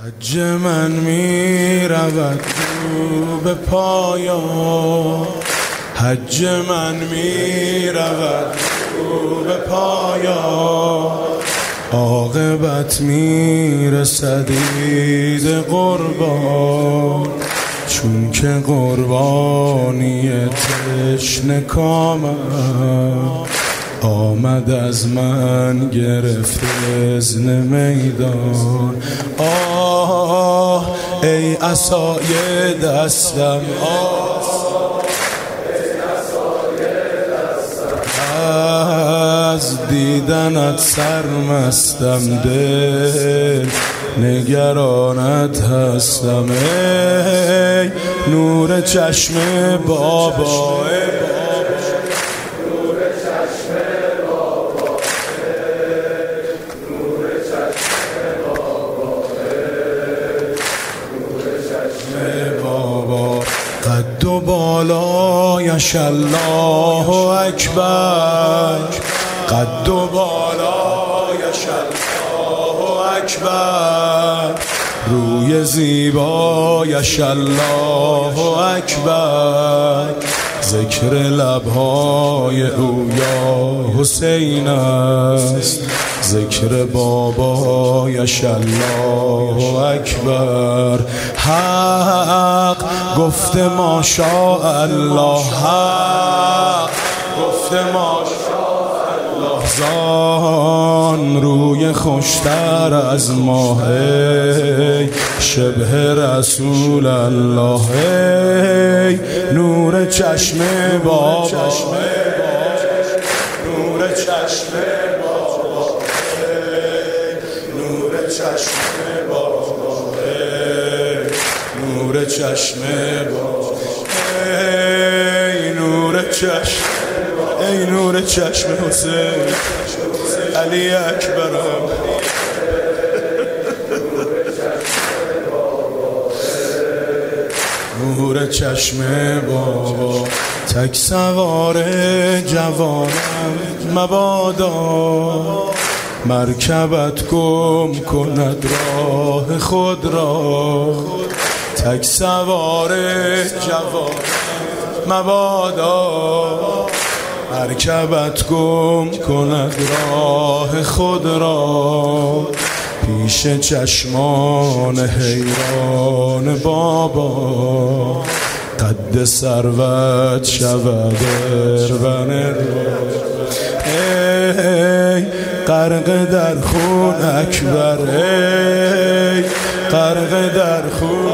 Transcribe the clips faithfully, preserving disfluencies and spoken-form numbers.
حج من می رود رو به پایان، حج من می رود رو به پایان، عاقبت می رسد عید قربان، چون که قربانی تشنه کامم آمد از من گرفت اذن میدان. آه ای عصای دستم، آه ای عصای دستم، از دیدنت سرمستم، دل نگرانت هستم. ای نور چشم بابا، قد و بالایش الله اکبر، قد و بالایش الله اکبر، روی زیبایش الله اکبر، ذکر لبهای او یا حسین است، ذکر بابایش الله اکبر. حق گفته ماشاء الله، حق گفته ماشاء الله، زان روی خوشتر از ماه شبه رسول الله. ای نور چشم بابا، نور چشم بابا، نور چشم بابا، نور چشم بابا، ای نور چشم، ای نور چشم حسین علی اکبرم. نور چشم بابا، تک سوار جوانم مبادا، مرکبت گم کند راه خود را، تک سوار جوانم مبادا، مرکبت گم کند راه خود را، پیش چشمان حیران بابا، قد ثروت شود ارون. ای غرق در خون اکبر، ای غرق در خون،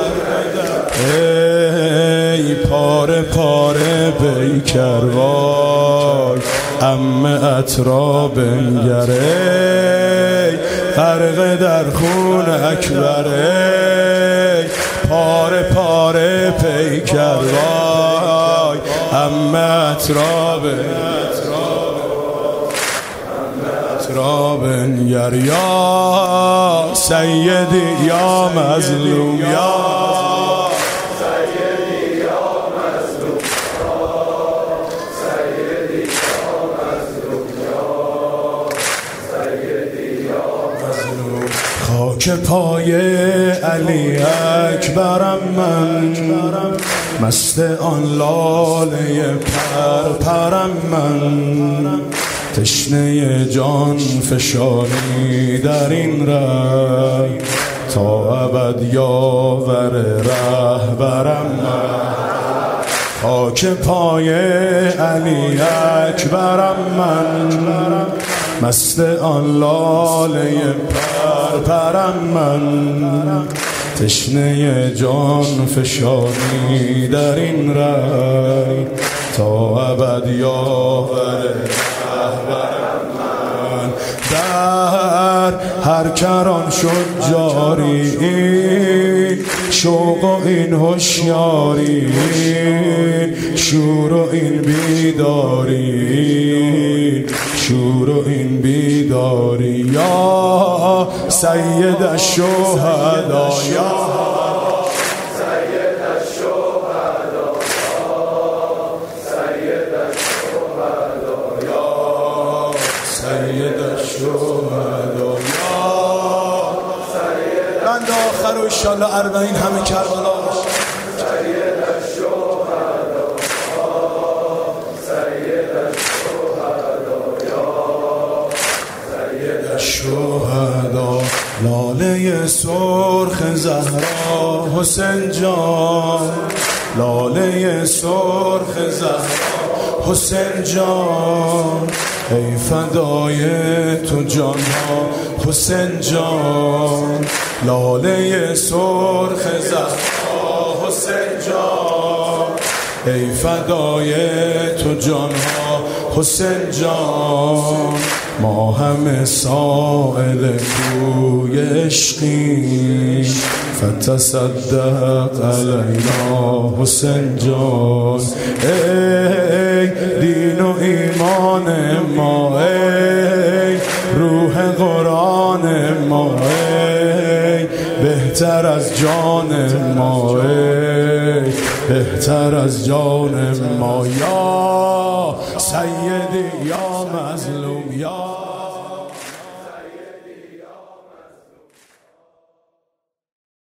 ای پاره پاره بیکر، وای عمه را بنگر، ای غرق در خون اکبر، ای پاره پاره پیکر، وای عمه را بنگر. یا سیدی یا مظلوم، یا سیدی یا مظلوم، سیدی یا مظلوم، سیدی یا مظلوم. خاک پای علی اکبرم من، مست آن لاله پر پرم من، تشنه جان فشانی در این ره، تا ابد یاور رهبرم من. خاک پای علی اکبرم من، مست آن لاله پر پرم من، تشنه جان فشانی در این ره، تا ابد یاور رهبرم من. در هر کران شد جاری این شوق و این هوشیاری، شور و این بیداری، شور و این بیداری. یا سید الشهدا، یا سید الشهدا، سید الشهدا، یا سید الشهدا، یا سید آخر و انشالله اربعین همه کربلا شهدا لاله سرخ زهرا حسین جان لاله سرخ زهرا حسین جان ای فدای تو جان ها حسین جان لاله سرخ زهرا حسین جان ای فدای تو جان ها حسین جان ما همه سائل کوی عشقی فتصدق علینا حسین جان ای دین و ایمان ما ای روح قرآن ما ای بهتر از جان ما ای بهتر از جان ما یا سیدی یا مظلوم یا